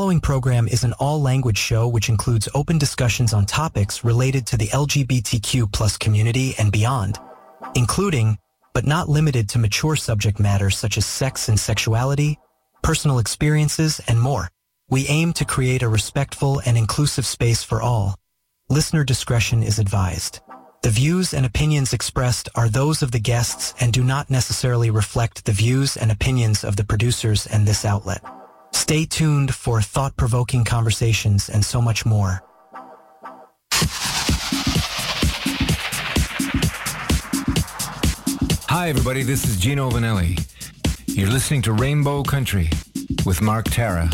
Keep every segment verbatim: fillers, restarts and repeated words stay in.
following program is an all-language show which includes open discussions on topics related to the L G B T Q plus community and beyond, including, but not limited to mature subject matters such as sex and sexuality, personal experiences, and more. We aim to create a respectful and inclusive space for all. Listener discretion is advised. The views and opinions expressed are those of the guests and do not necessarily reflect the views and opinions of the producers and this outlet. Stay tuned for thought-provoking conversations and so much more. Hi, everybody. This is Gino Vanelli. You're listening to Rainbow Country with Mark Tara.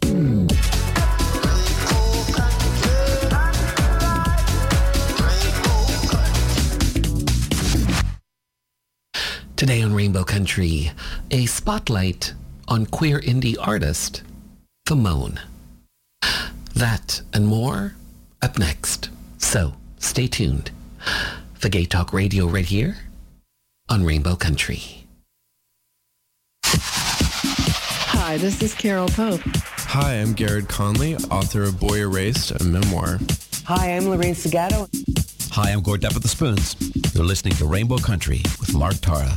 Today on Rainbow Country, a spotlight on queer indie artist, Famone. That and more up next. So stay tuned for Gay Talk Radio right here on Rainbow Country. Hi, this is Carol Pope. Hi, I'm Garrett Conley, author of Boy Erased, a memoir. Hi, I'm Lorraine Segato. Hi, I'm Gord Depp at the Spoons. You're listening to Rainbow Country with Mark Tara.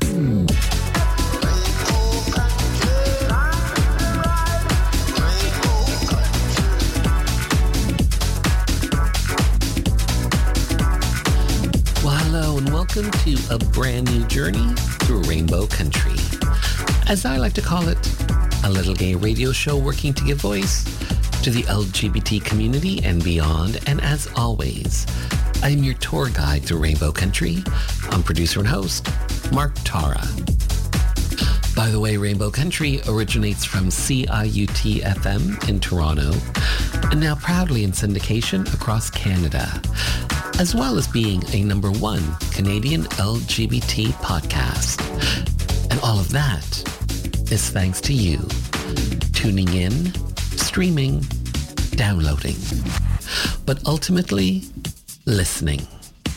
Well, hello and welcome to a brand new journey through Rainbow Country. As I like to call it, a little gay radio show working to give voice to the L G B T community and beyond. And as always, I'm your tour guide through Rainbow Country. I'm producer and host, Mark Tara. By the way, Rainbow Country originates from C I U T F M in Toronto and now proudly in syndication across Canada, as well as being a number one Canadian L G B T podcast. And all of that is thanks to you tuning in, streaming, downloading, but ultimately listening.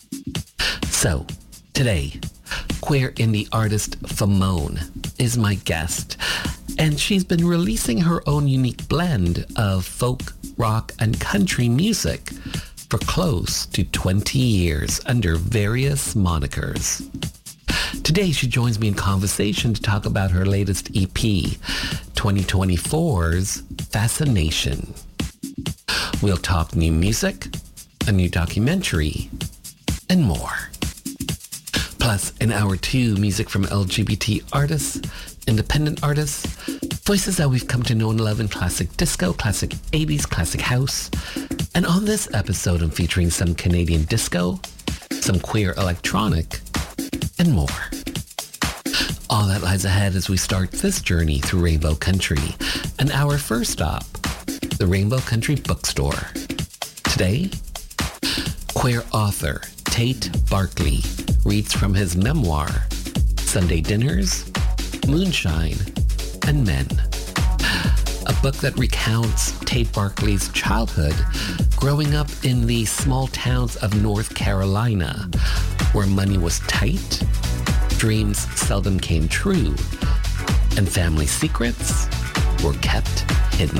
So today, queer indie artist Famone is my guest, and she's been releasing her own unique blend of folk, rock, and country music for close to twenty years under various monikers. Today, she joins me in conversation to talk about her latest E P, twenty twenty-four's Fascination. We'll talk new music, a new documentary, and more. Plus, in hour two, music from L G B T artists, independent artists, voices that we've come to know and love in classic disco, classic eighties, classic house. And on this episode, I'm featuring some Canadian disco, some queer electronic, and more. All that lies ahead as we start this journey through Rainbow Country. And our first stop, the Rainbow Country Bookstore. Today, queer author Tate Barclay reads from his memoir, Sunday Dinners, Moonshine, and Men. A book that recounts Tate Barclay's childhood growing up in the small towns of North Carolina, where money was tight, dreams seldom came true, and family secrets were kept hidden.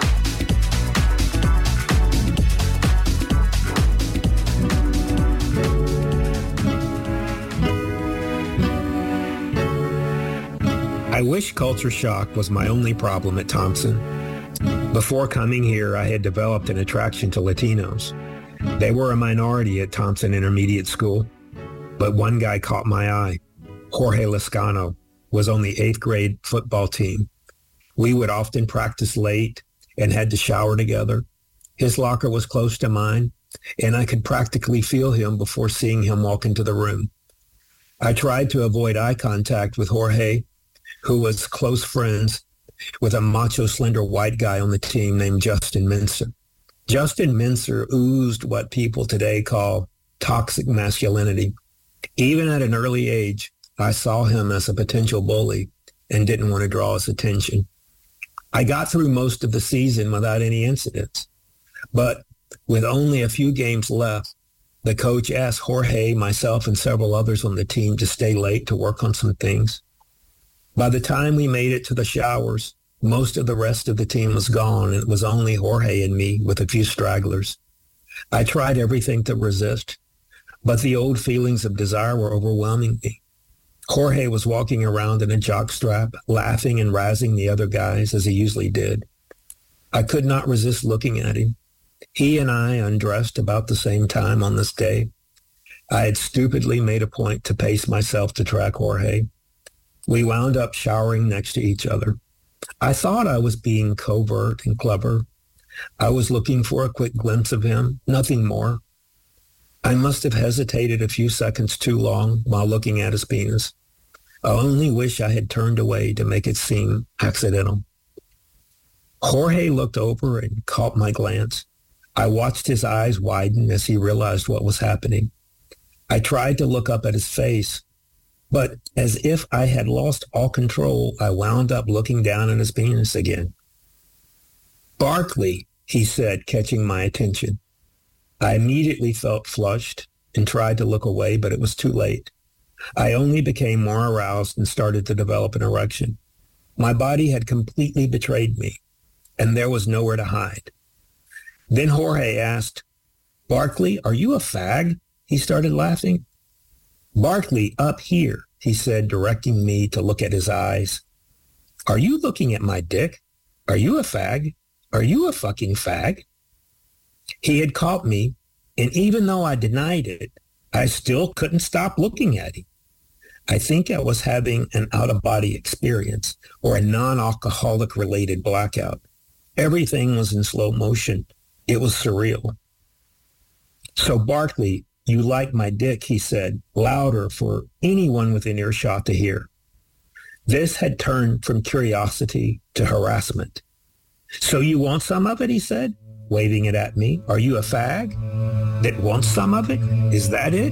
I wish culture shock was my only problem at Thompson. Before coming here, I had developed an attraction to Latinos. They were a minority at Thompson Intermediate School, but one guy caught my eye. Jorge Lascano was on the eighth grade football team. We would often practice late and had to shower together. His locker was close to mine, and I could practically feel him before seeing him walk into the room. I tried to avoid eye contact with Jorge, who was close friends with a macho, slender white guy on the team named Justin Mincer. Justin Mincer oozed what people today call toxic masculinity. Even at an early age, I saw him as a potential bully and didn't want to draw his attention. I got through most of the season without any incidents, but with only a few games left, the coach asked Jorge, myself, and several others on the team to stay late to work on some things. By the time we made it to the showers, Most of the rest of the team was gone, and it was only Jorge and me with a few stragglers. I tried everything to resist, but the old feelings of desire were overwhelming me. Jorge was walking around in a jockstrap, laughing and razzing the other guys as he usually did. I could not resist looking at him. He and I undressed about the same time on this day. I had stupidly made a point to pace myself to track Jorge. We wound up showering next to each other. I thought I was being covert and clever. I was looking for a quick glimpse of him, nothing more. I must have hesitated a few seconds too long while looking at his penis. I only wish I had turned away to make it seem accidental. Jorge looked over and caught my glance. I watched his eyes widen as he realized what was happening. I tried to look up at his face, but as if I had lost all control, I wound up looking down at his penis again. "Barkley," he said, catching my attention. I immediately felt flushed and tried to look away, but it was too late. I only became more aroused and started to develop an erection. My body had completely betrayed me, and there was nowhere to hide. Then Jorge asked, "Barkley, are you a fag?" He started laughing. "Barkley, up here," he said, directing me to look at his eyes. "Are you looking at my dick? Are you a fag? Are you a fucking fag?" He had caught me, and even though I denied it, I still couldn't stop looking at him. I think I was having an out-of-body experience or a non-alcoholic related blackout. Everything was in slow motion. It was surreal. "So, Barkley, you like my dick," he said, louder for anyone within earshot to hear. This had turned from curiosity to harassment. "So you want some of it?" he said, waving it at me. "Are you a fag that wants some of it? Is that it?"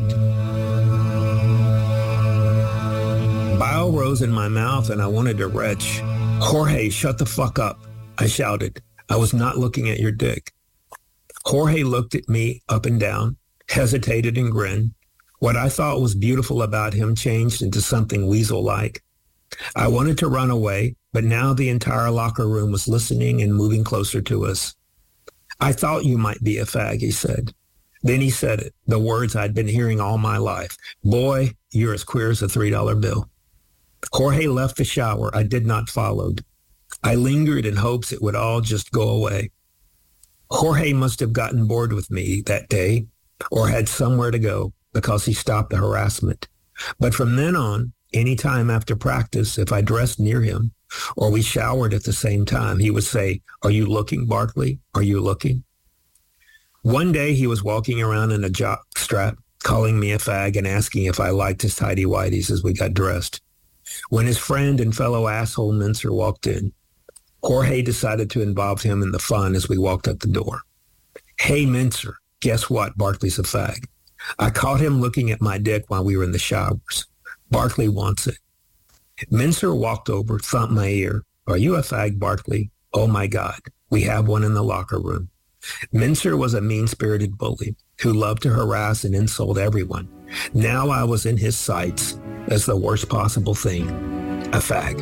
Bile rose in my mouth and I wanted to retch. "Jorge, shut the fuck up," I shouted. "I was not looking at your dick." Jorge looked at me up and down, hesitated and grinned. What I thought was beautiful about him changed into something weasel-like. I wanted to run away, but now the entire locker room was listening and moving closer to us. "I thought you might be a fag," he said. Then he said it, the words I'd been hearing all my life. "Boy, you're as queer as a three dollar bill." Jorge left the shower. I did not follow. I lingered in hopes it would all just go away. Jorge must have gotten bored with me that day or had somewhere to go because he stopped the harassment. But from then on, any time after practice, if I dressed near him or we showered at the same time, he would say, "Are you looking, Barkley? Are you looking?" One day he was walking around in a jock strap, calling me a fag and asking if I liked his tighty-whities as we got dressed. When his friend and fellow asshole Mincer walked in, Jorge decided to involve him in the fun as we walked up the door. "Hey, Mincer, guess what? Barkley's a fag. I caught him looking at my dick while we were in the showers. Barkley wants it." Mincer walked over, thumped my ear. "Are you a fag, Barkley? Oh, my God. We have one in the locker room." Mincer was a mean-spirited bully who loved to harass and insult everyone. Now I was in his sights as the worst possible thing, a fag.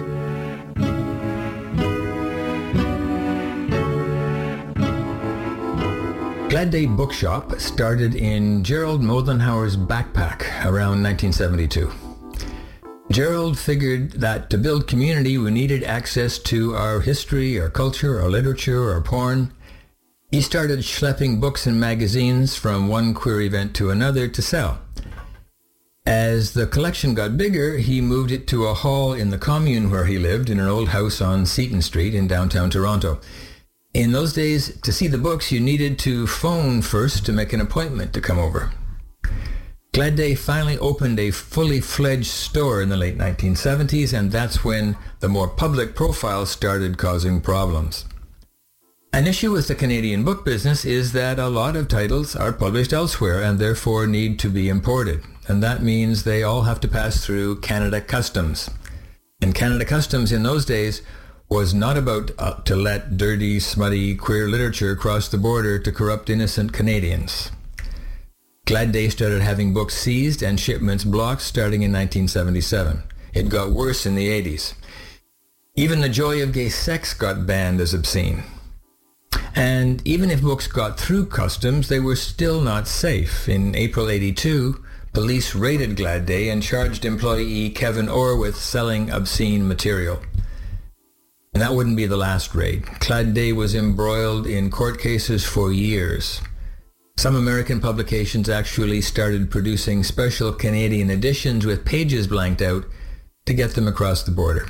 Glad Day Bookshop started in Gerald Moldenhauer's backpack around nineteen seventy-two. Gerald figured that to build community, we needed access to our history, our culture, our literature, our porn. He started schlepping books and magazines from one queer event to another to sell. As the collection got bigger, he moved it to a hall in the commune where he lived, in an old house on Seton Street in downtown Toronto. In those days, to see the books, you needed to phone first to make an appointment to come over. Glad Day finally opened a fully fledged store in the late nineteen seventies, and that's when the more public profiles started causing problems. An issue with the Canadian book business is that a lot of titles are published elsewhere and therefore need to be imported. And that means they all have to pass through Canada Customs. And Canada Customs in those days was not about uh, to let dirty, smutty, queer literature cross the border to corrupt innocent Canadians. Glad Day started having books seized and shipments blocked starting in nineteen seventy-seven. It got worse in the eighties. Even The Joy of Gay Sex got banned as obscene. And even if books got through customs, they were still not safe. In April eighty-two, police raided Glad Day and charged employee Kevin Orr with selling obscene material. And that wouldn't be the last raid. Glad Day was embroiled in court cases for years. Some American publications actually started producing special Canadian editions with pages blanked out to get them across the border.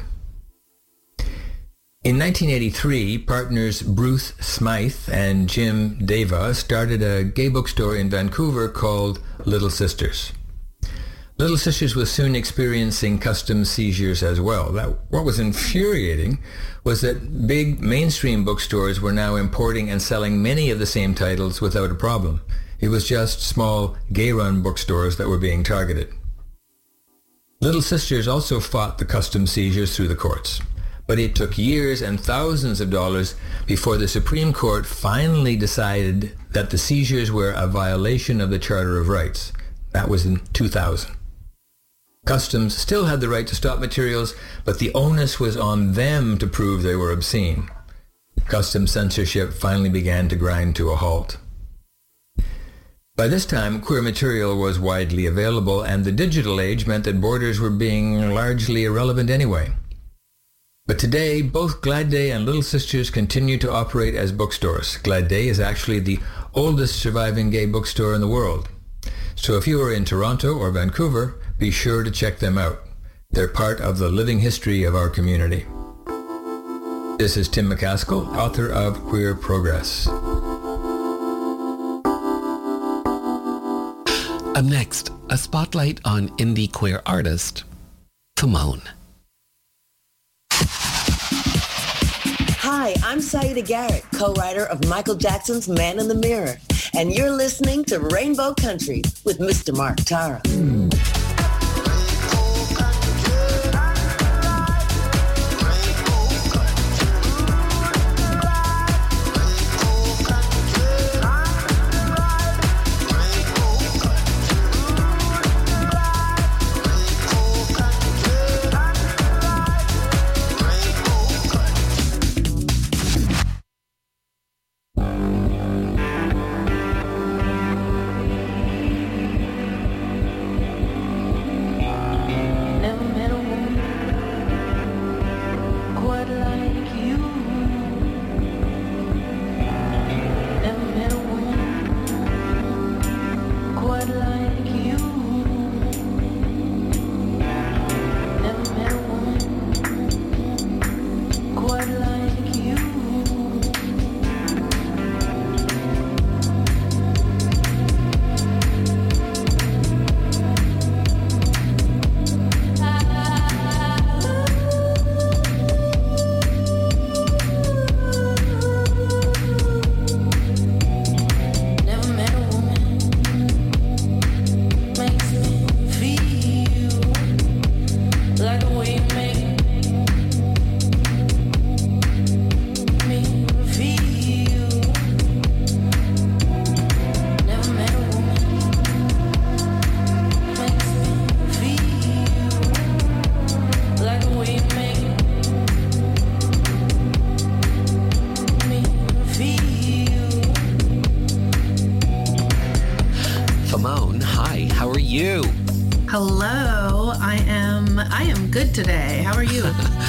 In nineteen eighty-three, partners Bruce Smythe and Jim Deva started a gay bookstore in Vancouver called Little Sisters. Little Sisters was soon experiencing customs seizures as well. That, what was infuriating was that big mainstream bookstores were now importing and selling many of the same titles without a problem. It was just small gay-run bookstores that were being targeted. Little Sisters also fought the customs seizures through the courts. But it took years and thousands of dollars before the Supreme Court finally decided that the seizures were a violation of the Charter of Rights. That was in two thousand. Customs still had the right to stop materials, but the onus was on them to prove they were obscene. Customs censorship finally began to grind to a halt. By this time, queer material was widely available, and the digital age meant that borders were being largely irrelevant anyway. But today, both Glad Day and Little Sisters continue to operate as bookstores. Glad Day is actually the oldest surviving gay bookstore in the world. So if you are in Toronto or Vancouver, be sure to check them out. They're part of the living history of our community. This is Tim McCaskill, author of Queer Progress. Up next, a spotlight on indie queer artist, Timone. Hi, I'm Saida Garrett, co-writer of Michael Jackson's Man in the Mirror, and you're listening to Rainbow Country with Mister Mark Tara. Mm. Hello, I am I am good today. How are you?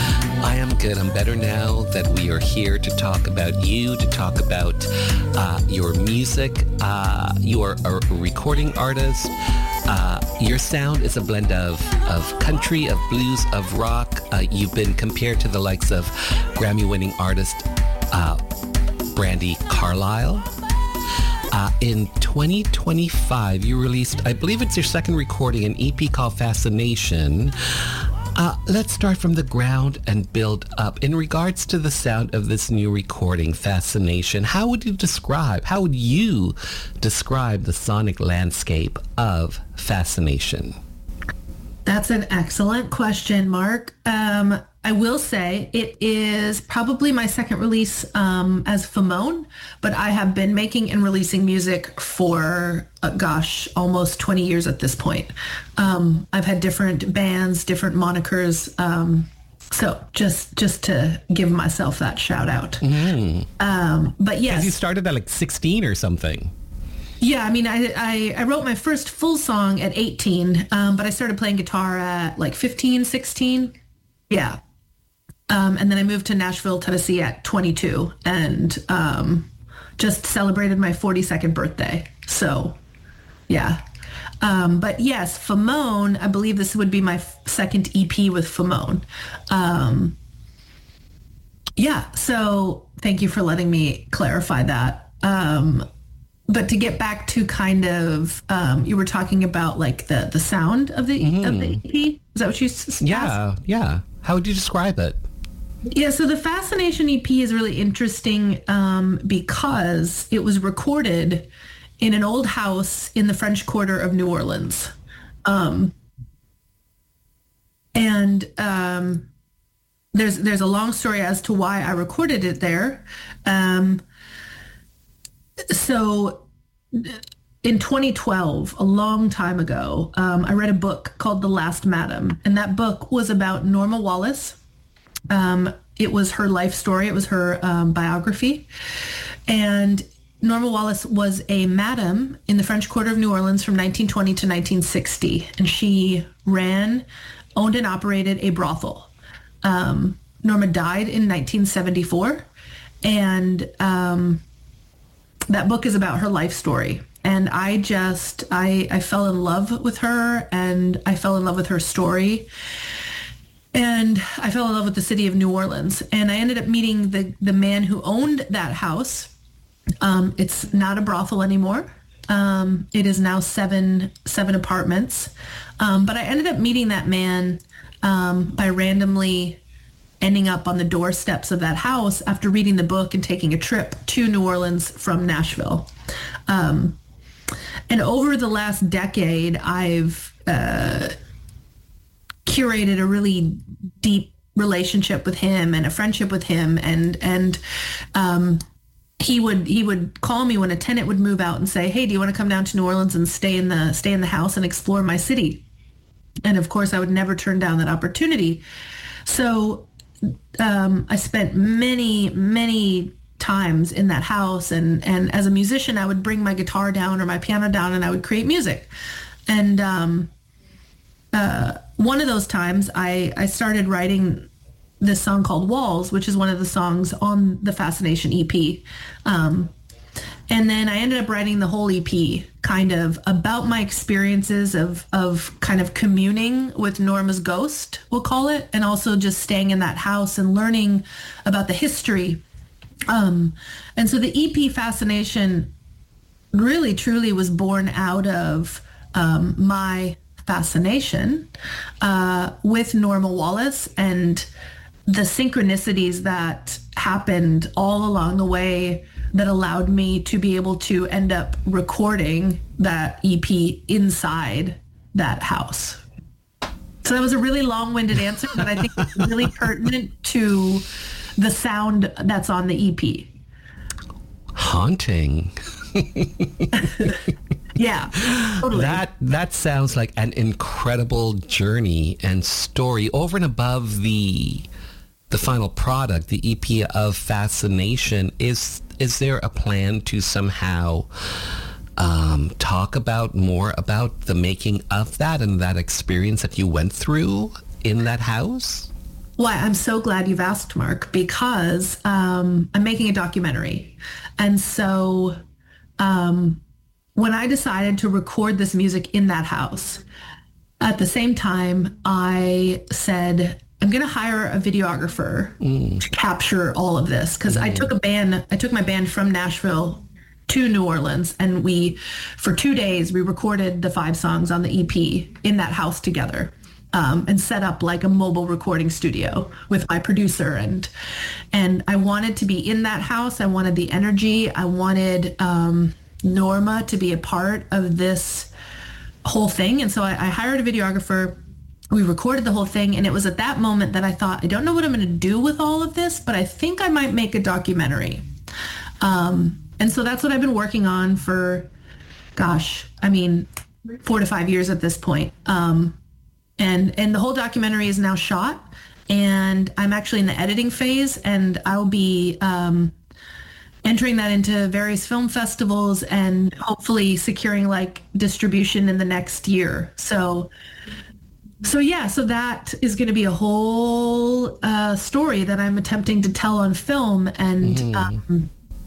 I am good. I'm better now that we are here to talk about you, to talk about uh, your music. Uh, you are a recording artist. Uh, your sound is a blend of, of country, of blues, of rock. Uh, you've been compared to the likes of Grammy-winning artist uh, Brandi Carlile. Uh, in twenty twenty-five, you released, I believe it's your second recording, an E P called Fascination. Uh, let's start from the ground and build up. In regards to the sound of this new recording, Fascination, how would you describe, how would you describe the sonic landscape of Fascination? That's an excellent question, Mark. Um, I will say it is probably my second release um, as Famone, but I have been making and releasing music for, uh, gosh, almost twenty years at this point. Um, I've had different bands, different monikers, um, So just just to give myself that shout out. Mm. Um, but yes. Because you started at like sixteen or something. Yeah, I mean, I, I, I wrote my first full song at eighteen, um, but I started playing guitar at like fifteen, sixteen. Yeah. Um, and then I moved to Nashville, Tennessee at twenty-two and um, just celebrated my forty-second birthday. So, yeah. Um, but yes, Famone, I believe this would be my f- second E P with Famone. Um, yeah, so thank you for letting me clarify that. Um, but to get back to kind of, um, you were talking about like the, the sound of the, mm. of the E P. Is that what you s- Yeah, asked? yeah. How would you describe it? Yeah, so the Fascination E P is really interesting um, because it was recorded in an old house in the French Quarter of New Orleans. Um, and um, there's there's a long story as to why I recorded it there. Um, so in twenty twelve, a long time ago, um, I read a book called The Last Madam, and that book was about Norma Wallace. Um, it was her life story. It was her um, biography. And Norma Wallace was a madam in the French Quarter of New Orleans from nineteen twenty to nineteen sixty. And she ran, owned and operated a brothel. Um, Norma died in nineteen seventy-four. And um, that book is about her life story. And I just, I, I fell in love with her, and I fell in love with her story. And I fell in love with the city of New Orleans. And I ended up meeting the, the man who owned that house. Um, it's not a brothel anymore. Um, it is now seven seven apartments. Um, but I ended up meeting that man um, by randomly ending up on the doorsteps of that house after reading the book and taking a trip to New Orleans from Nashville. Um, and over the last decade, I've uh, curated a really deep relationship with him and a friendship with him, and and um, he would he would call me when a tenant would move out and say, "Hey, do you want to come down to New Orleans and stay in the stay in the house and explore my city?" And of course, I would never turn down that opportunity. So um, I spent many many times in that house, and and as a musician, I would bring my guitar down or my piano down, and I would create music. And um, uh, one of those times, I I started writing this song called Walls, which is one of the songs on the Fascination E P. Um, and then I ended up writing the whole E P kind of about my experiences of, of kind of communing with Norma's ghost, we'll call it, and also just staying in that house and learning about the history. Um, and so the E P Fascination really truly was born out of um, my fascination uh, with Norma Wallace and the synchronicities that happened all along the way that allowed me to be able to end up recording that E P inside that house. So that was a really long-winded answer, but I think it's really pertinent to the sound that's on the E P. Haunting. Yeah, totally. That that sounds like an incredible journey and story over and above the the final product, the E P of Fascination. Is is there a plan to somehow um, talk about more about the making of that and that experience that you went through in that house? Why, I'm so glad you've asked, Mark, because um, I'm making a documentary. And so um, when I decided to record this music in that house, at the same time, I said, I'm going to hire a videographer mm. to capture all of this. Because mm. I took a band, I took my band from Nashville to New Orleans, and we, for two days, we recorded the five songs on the E P in that house together. Um, and set up like a mobile recording studio with my producer. And and I wanted to be in that house. I wanted the energy. I wanted um, Norma to be a part of this whole thing. And so I, I hired a videographer. We recorded the whole thing. And it was at that moment that I thought, I don't know what I'm going to do with all of this, but I think I might make a documentary. Um, and so that's what I've been working on for, gosh, I mean, four to five years at this point. Um, And and the whole documentary is now shot, and I'm actually in the editing phase, and I'll be um, entering that into various film festivals and hopefully securing like distribution in the next year. So, so yeah, so that is going to be a whole uh, story that I'm attempting to tell on film, and mm. um,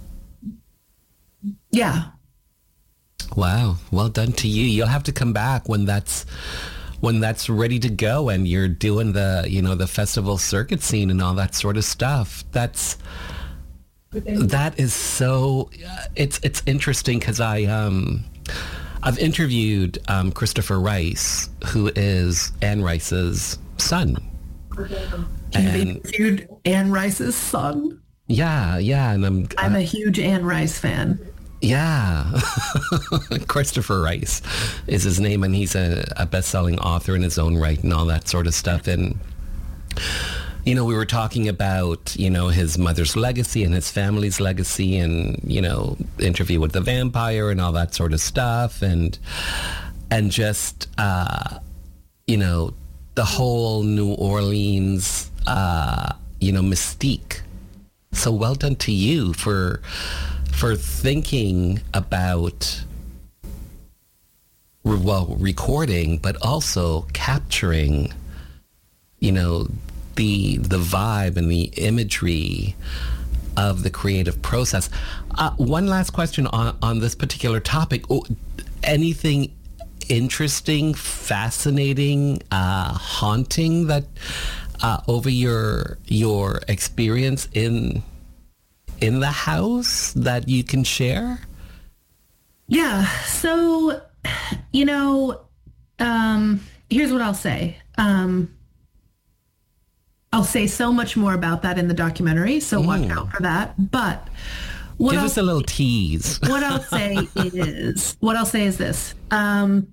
yeah. Wow, well done to you. You'll have to come back when that's when that's ready to go, and you're doing the you know the festival circuit scene and all that sort of stuff. That's that is so. Uh, it's it's interesting because I um I've interviewed um, Christopher Rice, who is Anne Rice's son. You've interviewed Anne Rice's son? Yeah, yeah, and I'm I'm uh, a huge Anne Rice fan. Yeah. Christopher Rice is his name, and he's a, a best-selling author in his own right and all that sort of stuff. And, you know, we were talking about, you know, his mother's legacy and his family's legacy and, you know, Interview with the Vampire and all that sort of stuff. And, and just, uh, you know, the whole New Orleans, uh, you know, mystique. So well done to you for... for thinking about, well, recording, but also capturing, you know, the the vibe and the imagery of the creative process. Uh, one last question on, on this particular topic. Oh, anything interesting, fascinating, uh, haunting that uh, over your your experience in in the house that you can share? Yeah. So, you know, um, here's what I'll say. Um, I'll say so much more about that in the documentary, so mm. watch out for that. But what give I'll, us a little tease. What I'll say is, what I'll say is this. Um,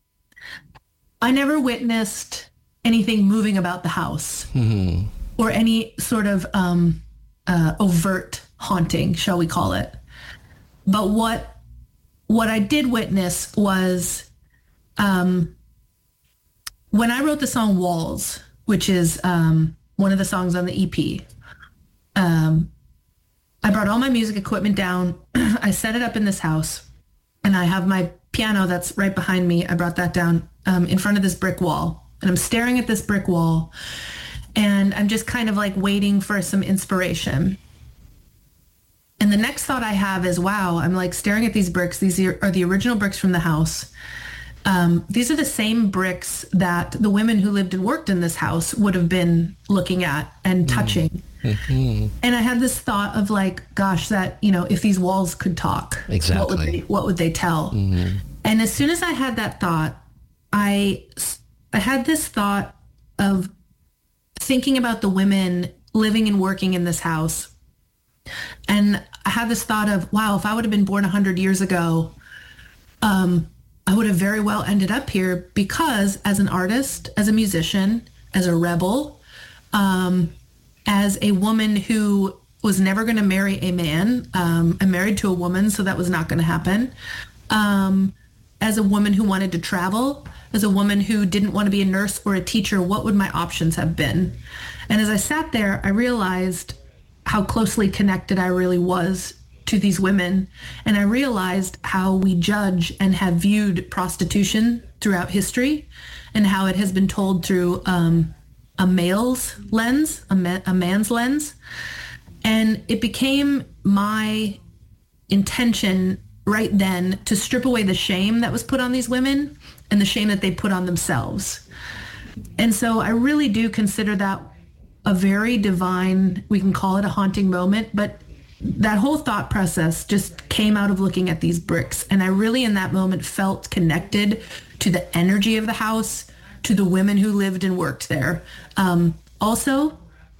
I never witnessed anything moving about the house mm-hmm. or any sort of um, uh, overt haunting, shall we call it. But what what I did witness was um, when I wrote the song Walls, which is um, one of the songs on the E P, um, I brought all my music equipment down. I set it up in this house, and I have my piano that's right behind me. I brought that down um, in front of this brick wall, and I'm staring at this brick wall, and I'm just kind of like waiting for some inspiration. And the next thought I have is, wow, I'm like staring at these bricks. These are the original bricks from the house. Um, these are the same bricks that the women who lived and worked in this house would have been looking at and touching. Mm-hmm. And I had this thought of like, gosh, that, you know, if these walls could talk, exactly. what would they, what would they tell? Mm-hmm. And as soon as I had that thought, I, I had this thought of thinking about the women living and working in this house. And I had this thought of, wow, if I would have been born one hundred years ago, um, I would have very well ended up here because as an artist, as a musician, as a rebel, um, as a woman who was never going to marry a man, um, I'm married to a woman, so that was not going to happen. Um, as a woman who wanted to travel, as a woman who didn't want to be a nurse or a teacher, what would my options have been? And as I sat there, I realized how closely connected I really was to these women. And I realized how we judge and have viewed prostitution throughout history and how it has been told through um, a male's lens, a, ma- a man's lens. And it became my intention right then to strip away the shame that was put on these women and the shame that they put on themselves. And so I really do consider that a very divine, we can call it a haunting moment, but that whole thought process just came out of looking at these bricks. And I really in that moment felt connected to the energy of the house, to the women who lived and worked there. Um, also,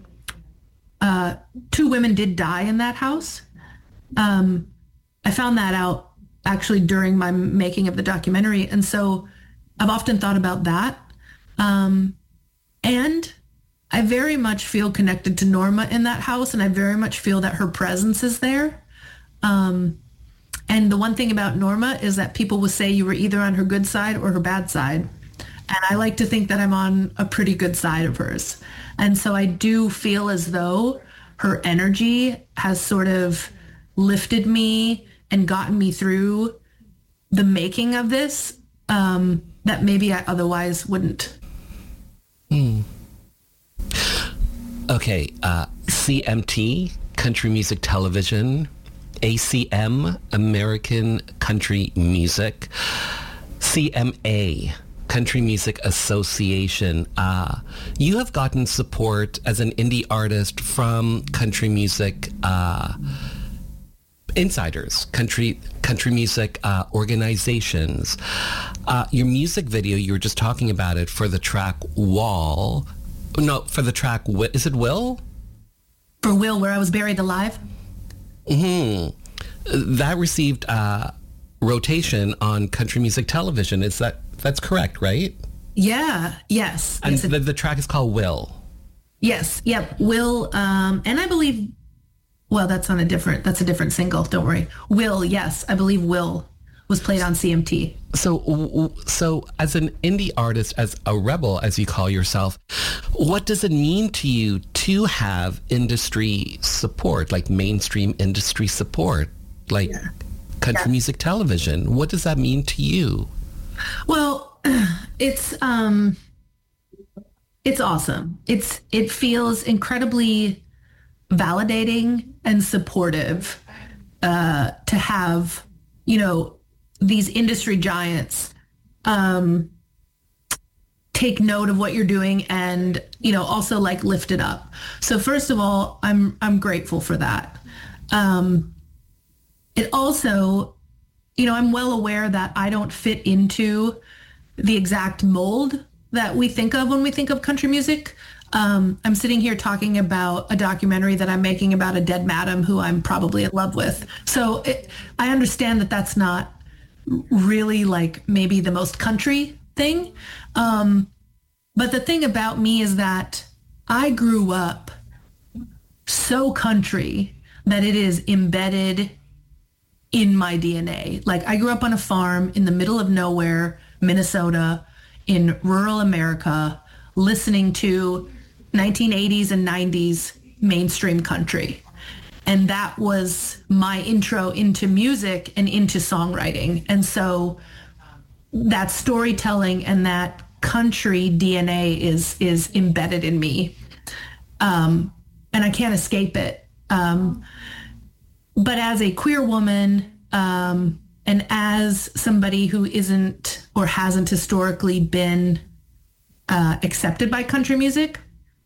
uh, two women did die in that house. Um, I found that out actually during my making of the documentary. And so I've often thought about that. Um, and I very much feel connected to Norma in that house, and I very much feel that her presence is there. Um, and the one thing about Norma is that people will say you were either on her good side or her bad side. And I like to think that I'm on a pretty good side of hers. And so I do feel as though her energy has sort of lifted me and gotten me through the making of this um, that maybe I otherwise wouldn't. Hmm. Okay, uh, C M T, Country Music Television, A C M, American Country Music, C M A, Country Music Association. Uh, you have gotten support as an indie artist from country music uh, insiders, country country music uh, organizations. Uh, your music video, you were just talking about it for the track Wall. No, for the track, is it Will? For Will, Where I Was Buried Alive? Mm-hmm. That received uh, rotation on Country Music Television. Is that, that's correct, right? Yeah, yes. And yes, the, the track is called Will. Yes, yep, Will, um, and I believe, well, that's on a different, that's a different single, don't worry. Will, yes, I believe Will was played on C M T. So, so as an indie artist, as a rebel, as you call yourself, what does it mean to you to have industry support, like mainstream industry support, like yeah. Country yeah. Music Television? What does that mean to you? Well, it's um, it's awesome. It's it feels incredibly validating and supportive uh, to have, you know, these industry giants um, take note of what you're doing and, you know, also like lift it up. So first of all, I'm I'm grateful for that. Um, it also, you know, I'm well aware that I don't fit into the exact mold that we think of when we think of country music. Um, I'm sitting here talking about a documentary that I'm making about a dead madam who I'm probably in love with. So it, I understand that that's not really like maybe the most country thing. Um, but the thing about me is that I grew up so country that it is embedded in my D N A. Like I grew up on a farm in the middle of nowhere, Minnesota, in rural America, listening to nineteen eighties and nineties mainstream country. And that was my intro into music and into songwriting. And so that storytelling and that country D N A is is embedded in me. Um, and I can't escape it. Um, but as a queer woman, um, and as somebody who isn't or hasn't historically been uh, accepted by country music,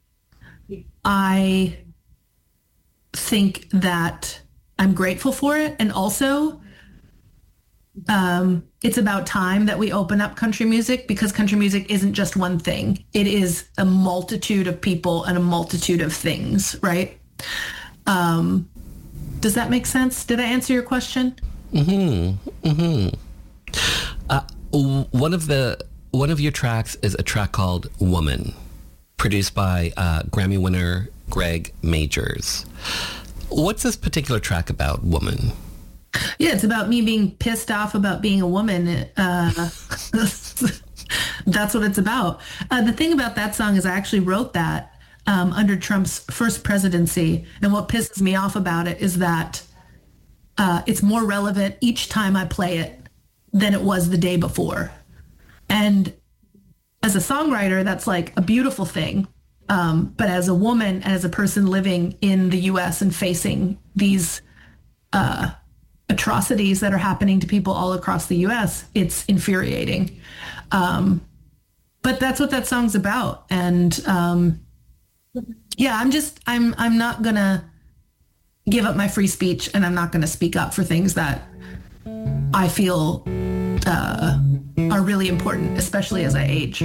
I think that I'm grateful for it. And also, um, it's about time that we open up country music, because country music isn't just one thing. It is a multitude of people and a multitude of things, right? Um, does that make sense? Did I answer your question? Mm-hmm. Mm-hmm. Uh, one of the one of your tracks is a track called Woman, produced by uh, Grammy winner Greg Majors. What's this particular track about, Woman? Yeah, it's about me being pissed off about being a woman. Uh, that's what it's about. Uh, the thing about that song is I actually wrote that um, under Trump's first presidency. And what pisses me off about it is that uh, it's more relevant each time I play it than it was the day before. And as a songwriter, that's like a beautiful thing. Um, but as a woman, and as a person living in the U S and facing these uh, atrocities that are happening to people all across the U S, it's infuriating. Um, but that's what that song's about. And um, yeah, I'm just, I'm, I'm not gonna give up my free speech, and I'm not gonna speak up for things that I feel uh, are really important, especially as I age.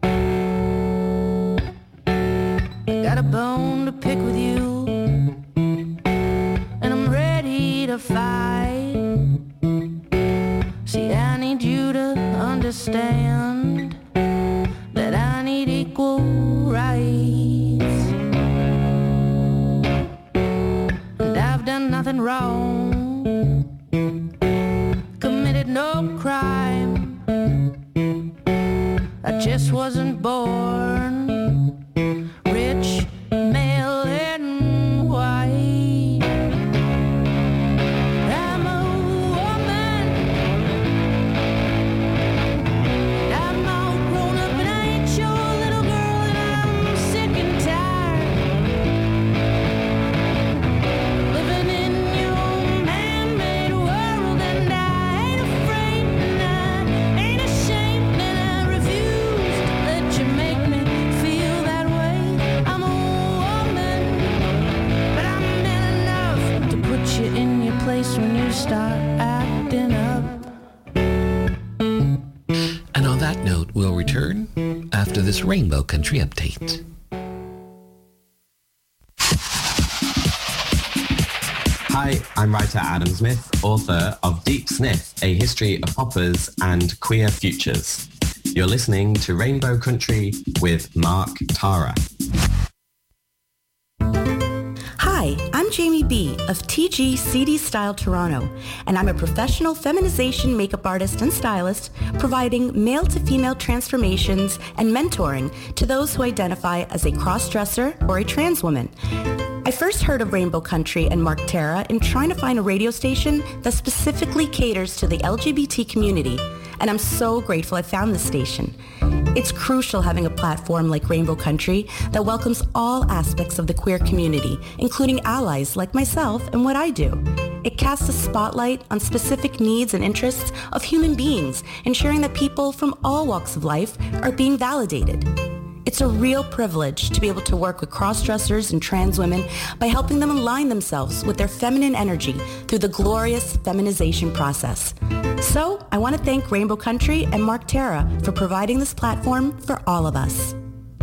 Got a bone to pick with you, and I'm ready to fight. See, I need you to understand that I need equal rights. And I've done nothing wrong, committed no crime, I just wasn't born rich, male, and white. I'm a woman. I'm all grown up and I ain't your little girl, and I'm sick and tired living in your man-made world, and I ain't afraid and I ain't ashamed, and I refuse to let you make me feel that way. I'm a woman, but I'm man enough to put you in your place when you start acting up. And on that note, we'll return after this Rainbow Country update. Hi, I'm writer Adam Smith, author of Deep Sniff, A History of Poppers and Queer Futures. You're listening to Rainbow Country with Mark Tara. Hi, I'm Jamie B. of T G C D Style Toronto, and I'm a professional feminization makeup artist and stylist providing male-to-female transformations and mentoring to those who identify as a cross-dresser or a trans woman. I first heard of Rainbow Country and Mark Tara in trying to find a radio station that specifically caters to the L G B T community, and I'm so grateful I found this station. It's crucial having a platform like Rainbow Country that welcomes all aspects of the queer community, including allies like myself and what I do. It casts a spotlight on specific needs and interests of human beings, ensuring that people from all walks of life are being validated. It's a real privilege to be able to work with cross-dressers and trans women by helping them align themselves with their feminine energy through the glorious feminization process. So I want to thank Rainbow Country and Mark Tara for providing this platform for all of us.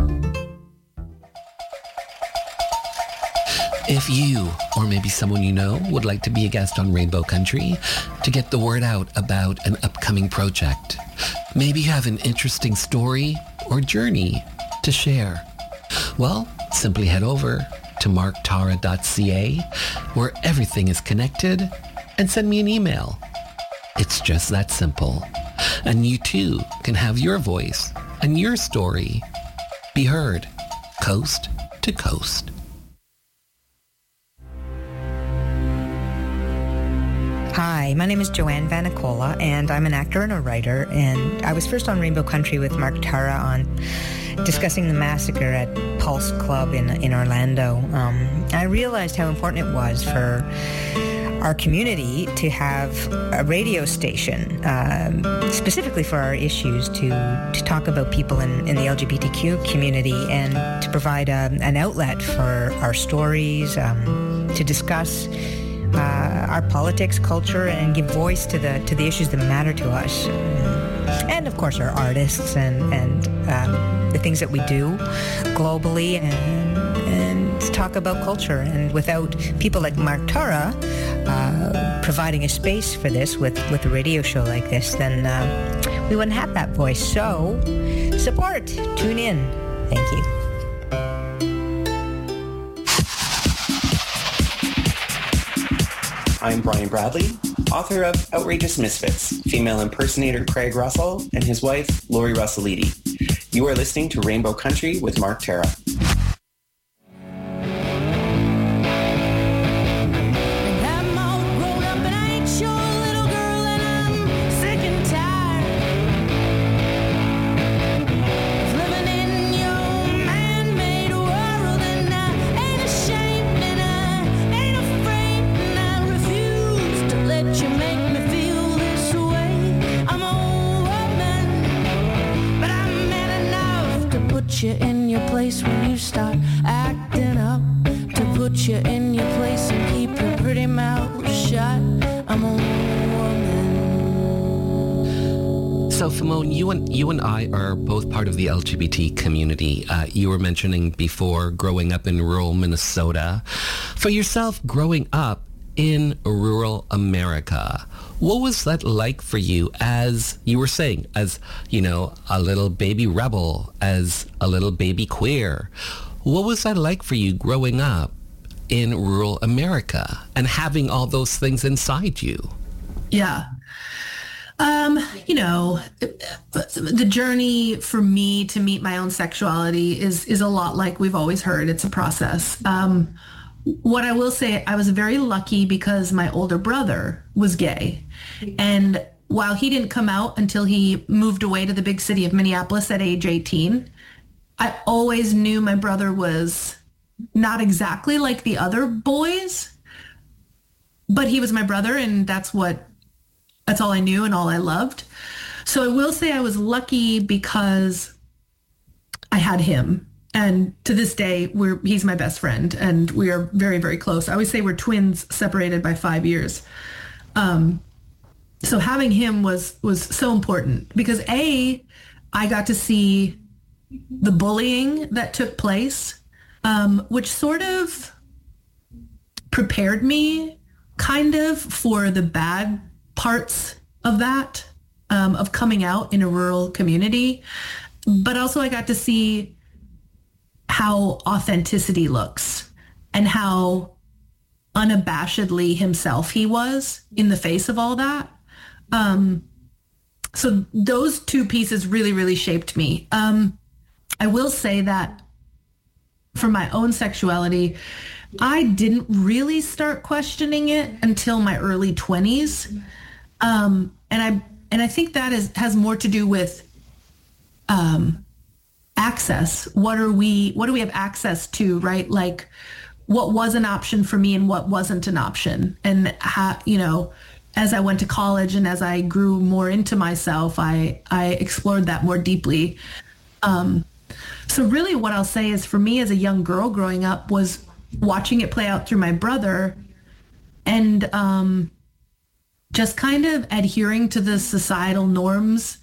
If you, or maybe someone you know, would like to be a guest on Rainbow Country to get the word out about an upcoming project, maybe you have an interesting story or journey to share, well, simply head over to mark tara dot c a, where everything is connected, and send me an email. It's just that simple. And you too can have your voice and your story be heard coast to coast. Hi, my name is Joanne Vanicola, and I'm an actor and a writer, and I was first on Rainbow Country with Mark Tara on discussing the massacre at Pulse Club in in Orlando. Um, I realized how important it was for our community to have a radio station, um, specifically for our issues, to, to talk about people in, in the L G B T Q community, and to provide a, an outlet for our stories, um, to discuss Uh, our politics, culture, and give voice to the to the issues that matter to us, and of course our artists and and um, the things that we do globally, and and talk about culture. And without people like Mark Tara uh, providing a space for this with with a radio show like this, then uh, we wouldn't have that voice. So support, tune in. Thank you. I'm Brian Bradley, author of Outrageous Misfits, female impersonator Craig Russell and his wife, Lori Russellidi. You are listening to Rainbow Country with Mark Tara. You in your place when you start acting up, to put you in your place and keep your pretty mouth shut. I'm a woman. So, Simone, you and you and I are both part of the L G B T community. Uh, you were mentioning before growing up in rural Minnesota. For yourself, growing up in rural America, what was that like for you, as you were saying, as, you know, a little baby rebel, as a little baby queer? What was that like for you growing up in rural America and having all those things inside you? Yeah. Um, you know, the journey for me to meet my own sexuality is is a lot like we've always heard. It's a process. Um, what I will say, I was very lucky because my older brother was gay. And while he didn't come out until he moved away to the big city of Minneapolis at age eighteen, I always knew my brother was not exactly like the other boys, but he was my brother, and that's what That's all I knew and all I loved. So I will say I was lucky because I had him. And to this day, we're he's my best friend, and we are very, very close. I always say we're twins separated by five years. Um, so having him was was so important because A, I got to see the bullying that took place, um, which sort of prepared me kind of for the bad parts of that, um, of coming out in a rural community. But also I got to see how authenticity looks and how unabashedly himself he was in the face of all that. Um, so those two pieces really, really shaped me. Um, I will say that for my own sexuality, I didn't really start questioning it until my early twenties. Um, and I and I think that is has more to do with um, access. What are we? What do we have access to? Right? Like, what was an option for me and what wasn't an option? And how, you know, as I went to college and as I grew more into myself, I I explored that more deeply. Um, so really, what I'll say is, for me as a young girl growing up, was watching it play out through my brother, and um, just kind of adhering to the societal norms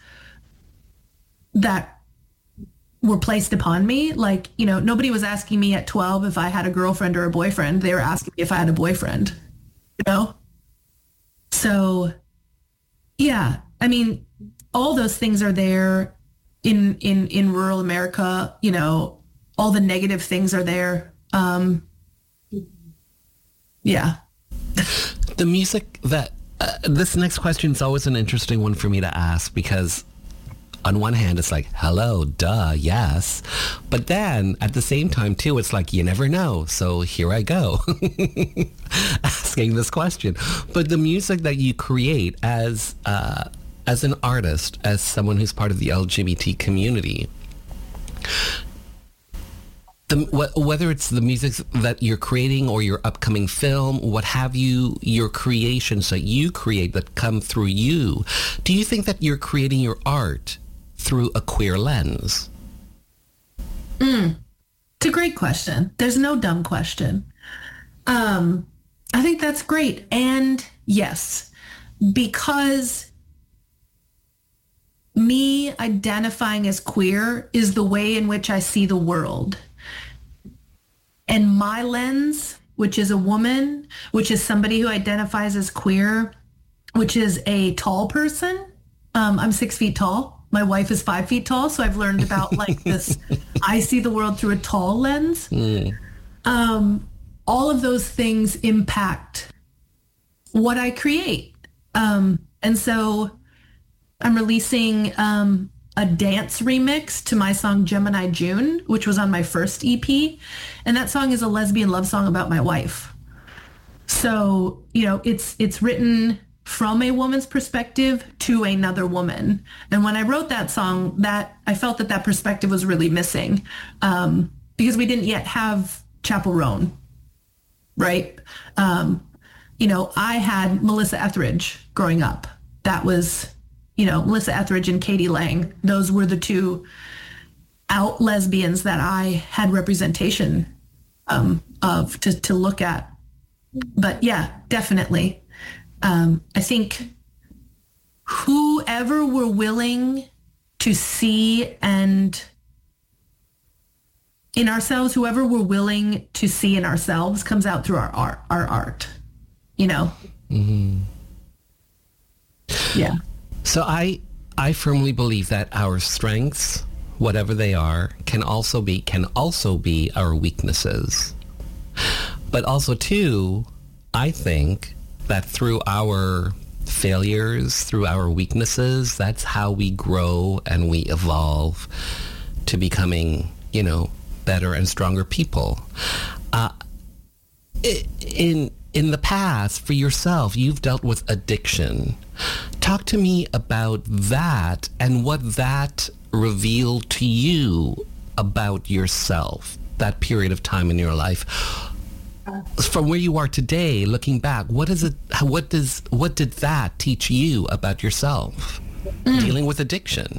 that were placed upon me. Like, you know, nobody was asking me at twelve if I had a girlfriend or a boyfriend. They were asking me if I had a boyfriend, you know? So, yeah, I mean, all those things are there in, in, in rural America. You know, all the negative things are there. Um, yeah. The music that, uh, this next question is always an interesting one for me to ask, because on one hand, it's like, hello, duh, yes. But then at the same time, too, it's like, you never know. So here I go, asking this question. But the music that you create as, uh, as an artist, as someone who's part of the L G B T community, The, wh- whether it's the music that you're creating or your upcoming film, what have you, your creations that you create that come through you, do you think that you're creating your art through a queer lens? Mm, it's a great question. There's no dumb question. Um, I think that's great. And yes, because me identifying as queer is the way in which I see the world. And my lens, which is a woman, which is somebody who identifies as queer, which is a tall person. Um, I'm six feet tall. My wife is five feet tall. So I've learned about like this, I see the world through a tall lens. Mm. Um, all of those things impact what I create. Um, and so I'm releasing um, a dance remix to my song Gemini June, which was on my first E P. And that song is a lesbian love song about my wife. So, you know, it's it's written from a woman's perspective to another woman. And when I wrote that song, that I felt that that perspective was really missing, um, because we didn't yet have Chappell Roan, right? Um, you know, I had Melissa Etheridge growing up. That was, you know, Melissa Etheridge and Katie Lang. Those were the two out lesbians that I had representation um, of to, to look at. But yeah, definitely. Um, I think whoever we're willing to see and in ourselves, whoever we're willing to see in ourselves comes out through our art, our art, you know? Mm-hmm. Yeah. So I I firmly believe that our strengths, whatever they are, can also be can also be our weaknesses. But also too, I think that through our failures, through our weaknesses. That's how we grow and we evolve to becoming, you know, better and stronger people. Uh, in in the past, for yourself, you've dealt with addiction. Talk to me about that and what that revealed to you about yourself, that period of time in your life. From where you are today, looking back, what is it? What does what did that teach you about yourself, mm. dealing with addiction?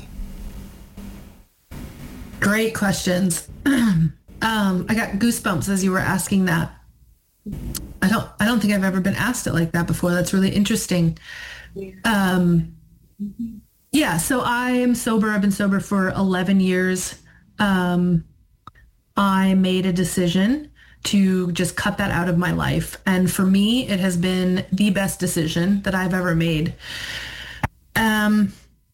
Great questions. um, I got goosebumps as you were asking that. I don't. I don't think I've ever been asked it like that before. That's really interesting. Um, yeah. So I am sober. I've been sober for eleven years. Um, I made a decision to just cut that out of my life. And for me, it has been the best decision that I've ever made. Um,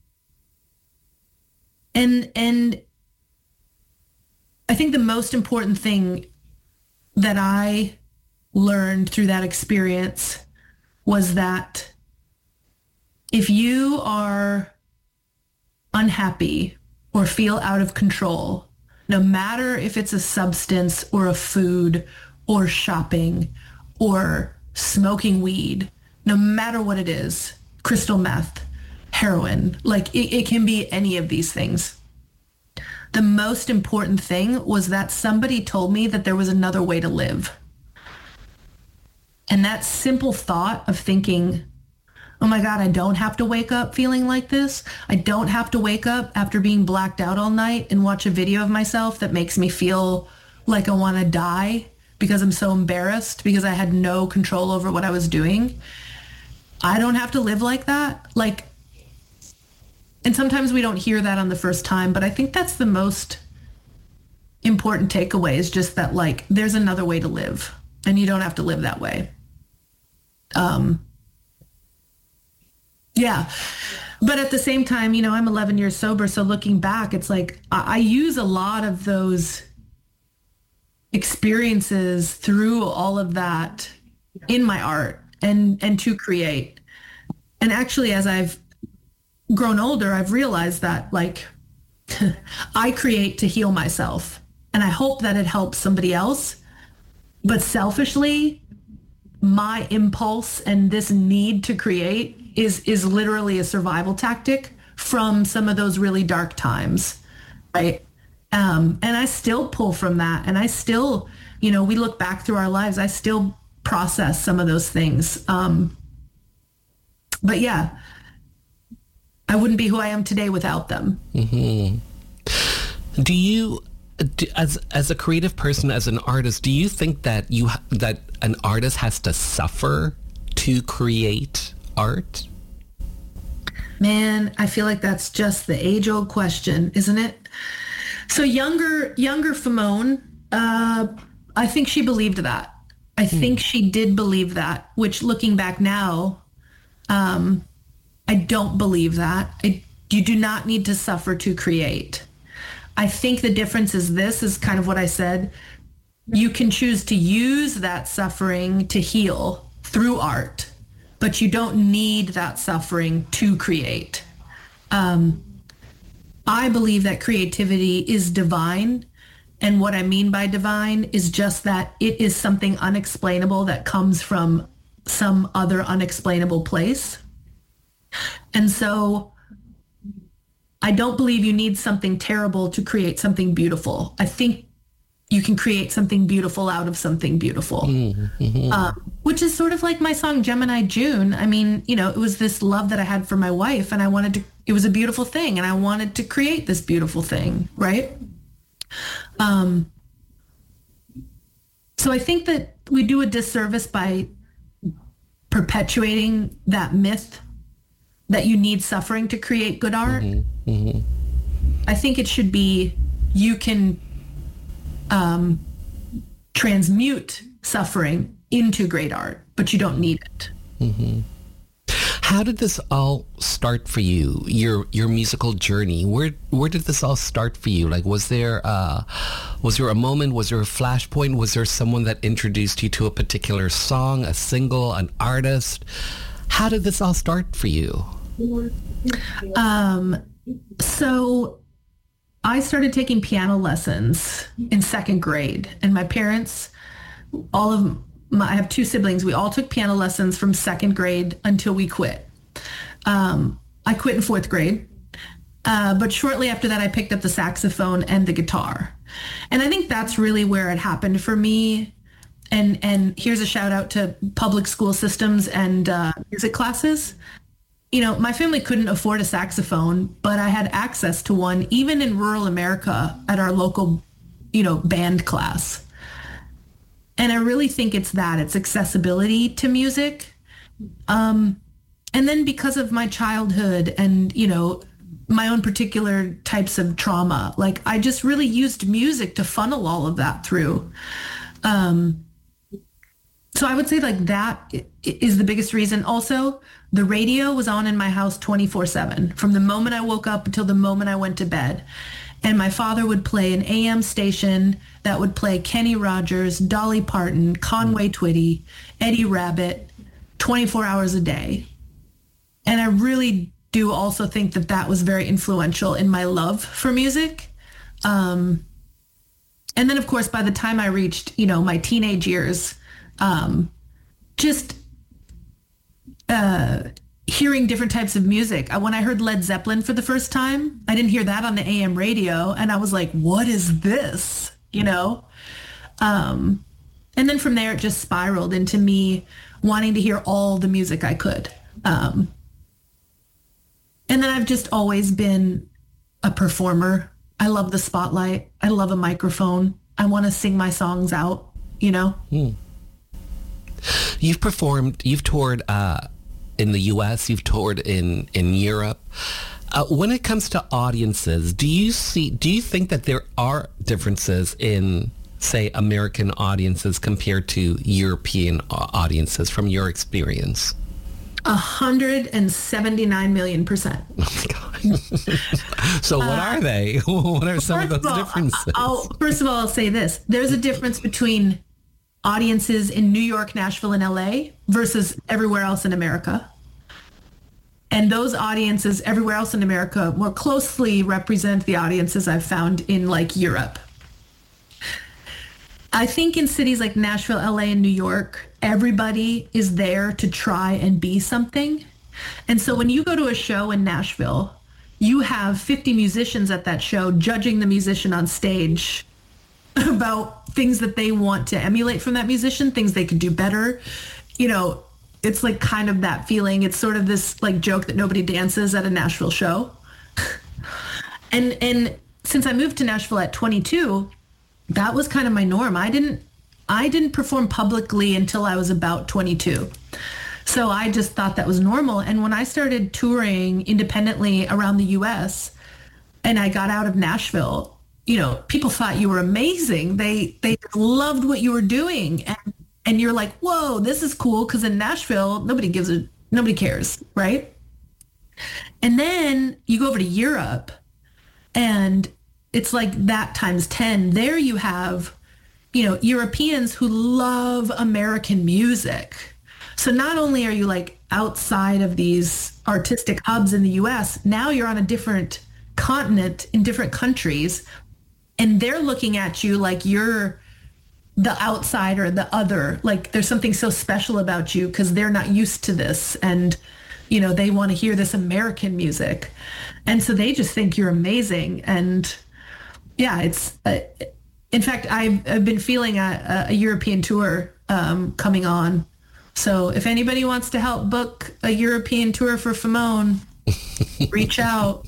and, and I think the most important thing that I learned through that experience was that if you are unhappy or feel out of control, no matter if it's a substance or a food or shopping or smoking weed, no matter what it is, crystal meth, heroin, like it, it can be any of these things. The most important thing was that somebody told me that there was another way to live. And that simple thought of thinking, oh my God, I don't have to wake up feeling like this. I don't have to wake up after being blacked out all night and watch a video of myself that makes me feel like I want to die because I'm so embarrassed because I had no control over what I was doing. I don't have to live like that. Like, and sometimes we don't hear that on the first time, but I think that's the most important takeaway, is just that, like, there's another way to live and you don't have to live that way. Um, Yeah. But at the same time, you know, I'm eleven years sober. So looking back, it's like I, I use a lot of those experiences through all of that in my art and, and to create. And actually, as I've grown older, I've realized that, like, I create to heal myself. And I hope that it helps somebody else. But selfishly, my impulse and this need to create is is literally a survival tactic from some of those really dark times, right? Um, and I still pull from that. And I still, you know, we look back through our lives, I still process some of those things. Um, but yeah, I wouldn't be who I am today without them. Mm-hmm. Do you, do, as as a creative person, as an artist, do you think that you that an artist has to suffer to create art? Man, I feel like that's just the age-old question, isn't it? So younger, younger Fimone, uh, I think she believed that. I hmm. think she did believe that, which, looking back now, um, I don't believe that. It, you do not need to suffer to create. I think the difference is this, is kind of what I said. You can choose to use that suffering to heal through art, but you don't need that suffering to create. Um, I believe that creativity is divine. And what I mean by divine is just that it is something unexplainable that comes from some other unexplainable place. And so I don't believe you need something terrible to create something beautiful. I think you can create something beautiful out of something beautiful, mm-hmm. um, which is sort of like my song Gemini June. I mean, you know, it was this love that I had for my wife, and I wanted to, it was a beautiful thing, and I wanted to create this beautiful thing, right? Um, so I think that we do a disservice by perpetuating that myth that you need suffering to create good art. Mm-hmm. Mm-hmm. I think it should be, you can Um, transmute suffering into great art, but you don't need it. Mm-hmm. How did this all start for you? Your your musical journey. Where where did this all start for you? Like, was there uh, was there a moment? Was there a flashpoint? Was there someone that introduced you to a particular song, a single, an artist? How did this all start for you? Um, so I started taking piano lessons in second grade, and my parents, all of my, I have two siblings. We all took piano lessons from second grade until we quit. Um, I quit in fourth grade. Uh, but shortly after that, I picked up the saxophone and the guitar. And I think that's really where it happened for me. And and here's a shout out to public school systems and uh, music classes. You know, my family couldn't afford a saxophone, but I had access to one, even in rural America at our local, you know, band class. And I really think it's that, it's accessibility to music. Um, and then because of my childhood and, you know, my own particular types of trauma, like I just really used music to funnel all of that through. Um, so I would say like that is the biggest reason. Also, the radio was on in my house twenty-four seven from the moment I woke up until the moment I went to bed. And my father would play an A M station that would play Kenny Rogers, Dolly Parton, Conway Twitty, Eddie Rabbitt, twenty-four hours a day. And I really do also think that that was very influential in my love for music. Um, and then, of course, by the time I reached, you know, my teenage years, um, just uh, hearing different types of music. I, when I heard Led Zeppelin for the first time, I didn't hear that on the A M radio. And I was like, what is this? You know? Um, and then from there, it just spiraled into me wanting to hear all the music I could. Um, And then I've just always been a performer. I love the spotlight. I love a microphone. I want to sing my songs out, you know? Mm. You've performed, you've toured uh, in the U S, you've toured in, in Europe. Uh, when it comes to audiences, do you see, do you think that there are differences in, say, American audiences compared to European audiences from your experience? one hundred seventy-nine million percent. Oh my God. So what uh, are they? What are some of those all, differences? I'll, first of all, I'll say this. There's a difference between audiences in New York, Nashville, and L A versus everywhere else in America. And those audiences everywhere else in America more closely represent the audiences I've found in like Europe. I think in cities like Nashville, L A, and New York, everybody is there to try and be something. And so when you go to a show in Nashville, you have fifty musicians at that show judging the musician on stage about things that they want to emulate from that musician, things they could do better. You know, it's like kind of that feeling. It's sort of this like joke that nobody dances at a Nashville show. and and since I moved to Nashville at twenty-two, that was kind of my norm. I didn't I didn't perform publicly until I was about twenty-two. So I just thought that was normal. And when I started touring independently around the U S and I got out of Nashville, you know, people thought you were amazing. They they loved what you were doing. And and you're like, whoa, this is cool, because in Nashville, nobody gives a nobody cares, right? And then you go over to Europe and it's like that times ten. There you have, you know, Europeans who love American music. So not only are you like outside of these artistic hubs in the U S, now you're on a different continent in different countries, and they're looking at you like you're the outsider, the other, like there's something so special about you because they're not used to this. And, you know, they want to hear this American music. And so they just think you're amazing. And yeah, it's, uh, in fact, I've, I've been feeling a, a European tour um, coming on. So if anybody wants to help book a European tour for Fimone, reach out.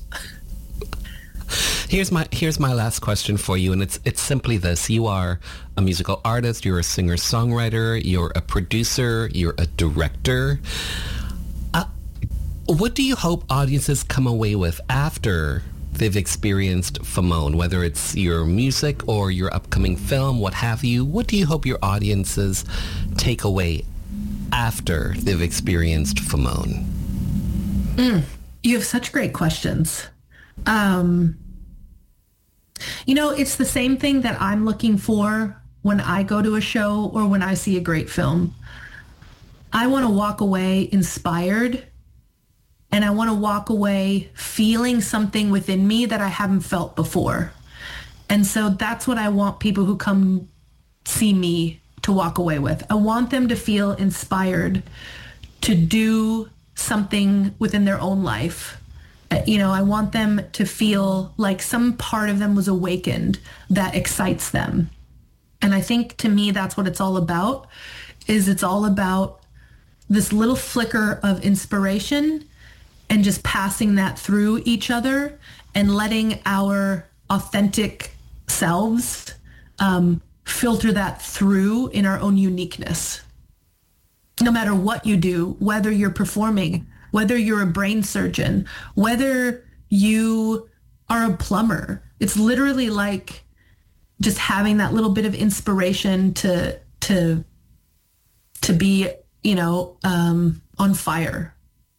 Here's my here's my last question for you, and it's it's simply this. You are a musical artist, you're a singer-songwriter, you're a producer, you're a director. Uh, what do you hope audiences come away with after they've experienced Fimone, whether it's your music or your upcoming film, what have you? What do you hope your audiences take away after they've experienced Fimone? Mm, you have such great questions. Um, you know, it's the same thing that I'm looking for when I go to a show or when I see a great film. I want to walk away inspired, and I want to walk away feeling something within me that I haven't felt before. And so that's what I want people who come see me to walk away with. I want them to feel inspired to do something within their own life. Uh, You know, I want them to feel like some part of them was awakened that excites them. And I think to me, that's what it's all about, is it's all about this little flicker of inspiration and just passing that through each other and letting our authentic selves um, filter that through in our own uniqueness. No matter what you do, whether you're performing, whether you're a brain surgeon, whether you are a plumber, it's literally like just having that little bit of inspiration to to to be, you know, um, on fire.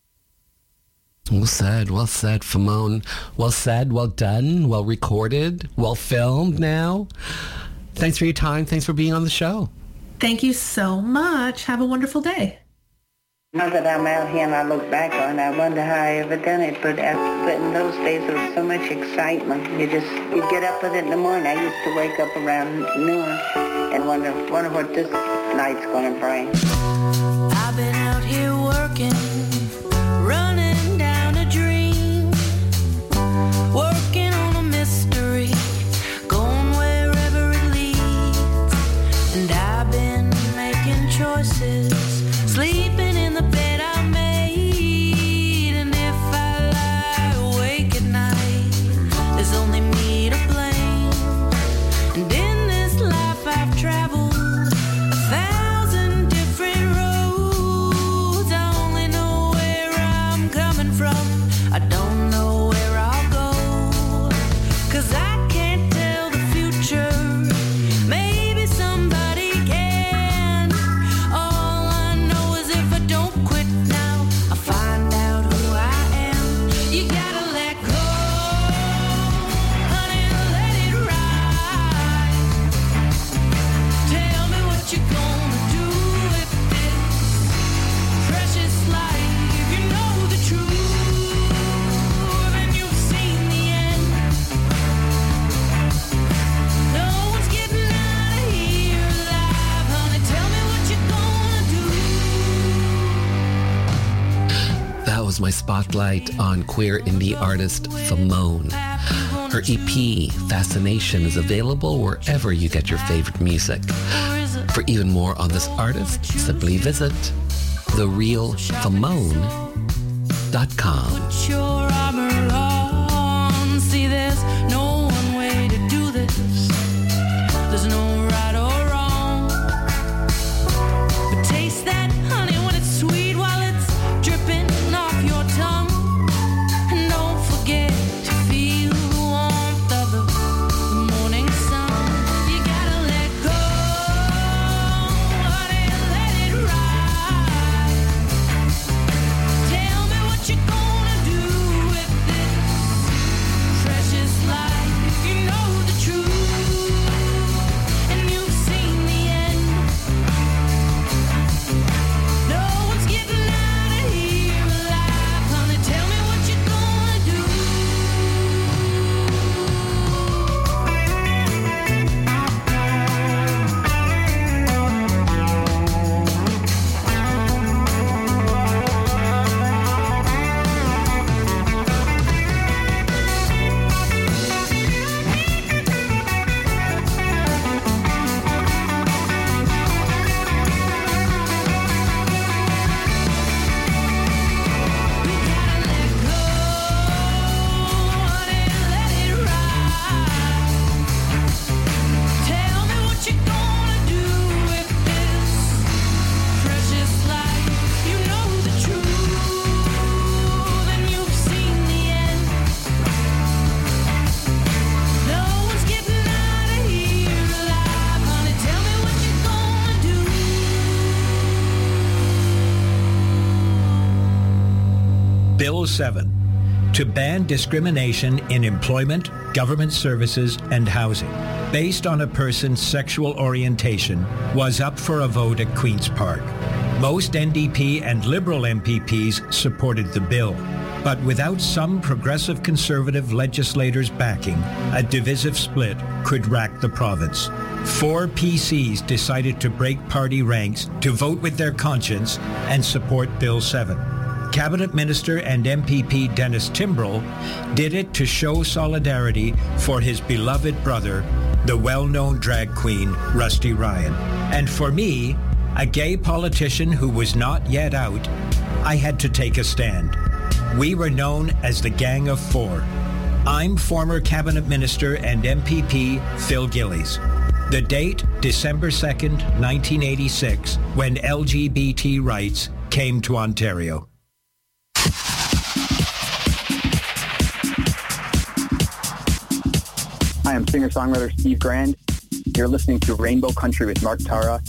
Well said, well said, Fimone. Well said, well done, well recorded, well filmed now. Thanks for your time. Thanks for being on the show. Thank you so much. Have a wonderful day. Now that I'm out here and I look back on it, I wonder how I ever done it. But after, in those days, there was so much excitement. You just, you get up with it in the morning. I used to wake up around noon and wonder, wonder what this night's going to bring. I've been out here working, running down a dream, working on a mystery, going wherever it leads. And I've been making choices, sleeping in the bed I made. And if I lie awake at night, there's only me to blame. And in this life I've traveled a thousand different roads. I only know where I'm coming from, I don't know where I'll go. 'Cause I can't tell the future, maybe somebody can. All I know is if I don't quit now, I'll find out who I am. You gotta let go, honey, let it ride. Tell me what you're gonna do with this precious life. You know the truth, and you've seen the end. No one's getting out of here alive, honey. Tell me what you're gonna do. That was my spotlight on queer indie artist Fimone. Her E P, Fascination, is available wherever you get your favorite music. For even more on this artist, simply visit the real fimone dot com. Put your armor on. See, there's no one way to do this. There's no right or wrong. But taste that honey when it's sweet while it's dripping off your tongue. And don't forget to feel the warmth of the, the morning sun. You gotta let go, honey, let it ride. Tell me what you're gonna do with this precious life. You know the truth, and you've seen the end. No one's getting out of here alive, honey. Tell me what you're gonna do. Tell me what you're gonna do with this precious life. You know the truth, and you've seen the end. No one's getting out of here alive, honey. Tell me what you're gonna do. Bill seven, to ban discrimination in employment, government services, and housing based on a person's sexual orientation, was up for a vote at Queen's Park. Most N D P and Liberal M P Ps supported the bill, but without some progressive Conservative legislators' backing, a divisive split could rack the province. Four P Cs decided to break party ranks to vote with their conscience and support Bill seven. Cabinet Minister and M P P Dennis Timbrell did it to show solidarity for his beloved brother, the well-known drag queen Rusty Ryan. And for me, a gay politician who was not yet out, I had to take a stand. We were known as the Gang of Four. I'm former Cabinet Minister and M P P Phil Gillies. The date, December second, nineteen eighty-six, when L G B T rights came to Ontario. Hi, I'm singer-songwriter Steve Grand. You're listening to Rainbow Country with Mark Tara.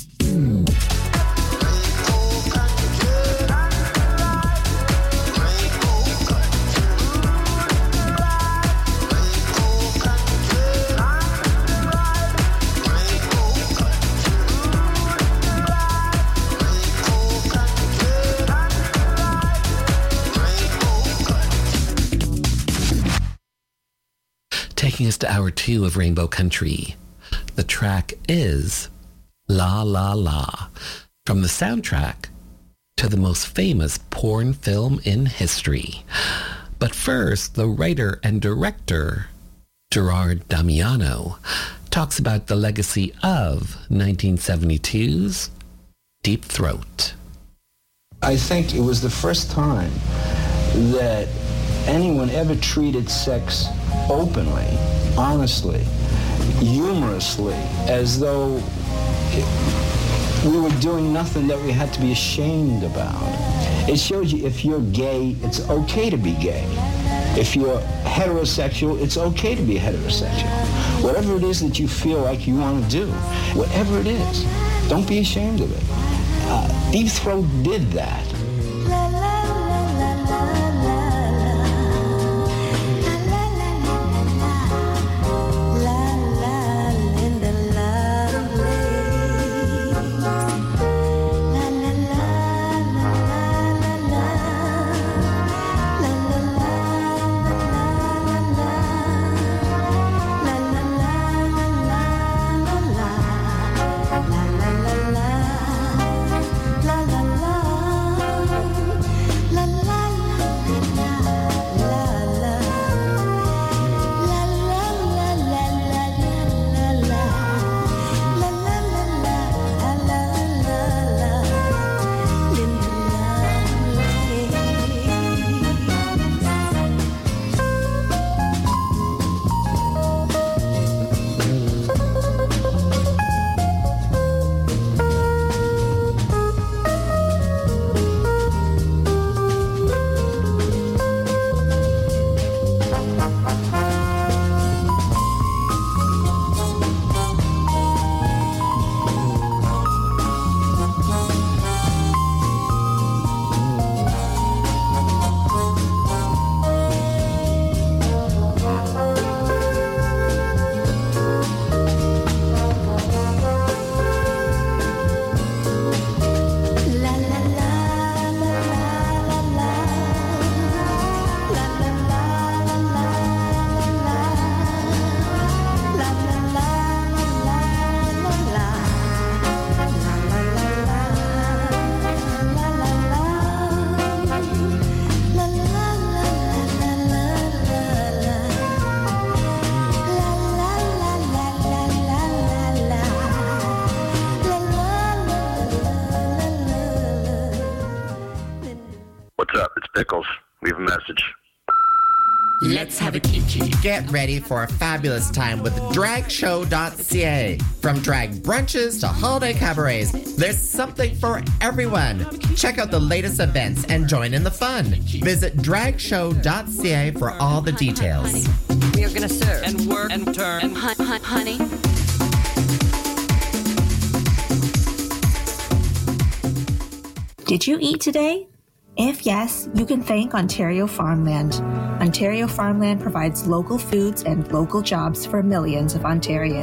Taking us to hour two of Rainbow Country. The track is La La La, from the soundtrack to the most famous porn film in history. But first, the writer and director, Gerard Damiano, talks about the legacy of nineteen seventy-two's Deep Throat. I think it was the first time that anyone ever treated sex openly, honestly, humorously, as though it, we were doing nothing that we had to be ashamed about. It shows you if you're gay, it's okay to be gay. If you're heterosexual, it's okay to be heterosexual. Whatever it is that you feel like you want to do, whatever it is, don't be ashamed of it. Uh, Deep Throat did that. Leave a message. Let's have a kiki. Get ready for a fabulous time with drag show dot c a. From drag brunches to holiday cabarets, there's something for everyone. Check out the latest events and join in the fun. Visit drag show dot c a for all the details. We are going to serve and work and turn and hun- hun- honey. Did you eat today? If yes, you can thank Ontario Farmland. Ontario Farmland provides local foods and local jobs for millions of Ontarians.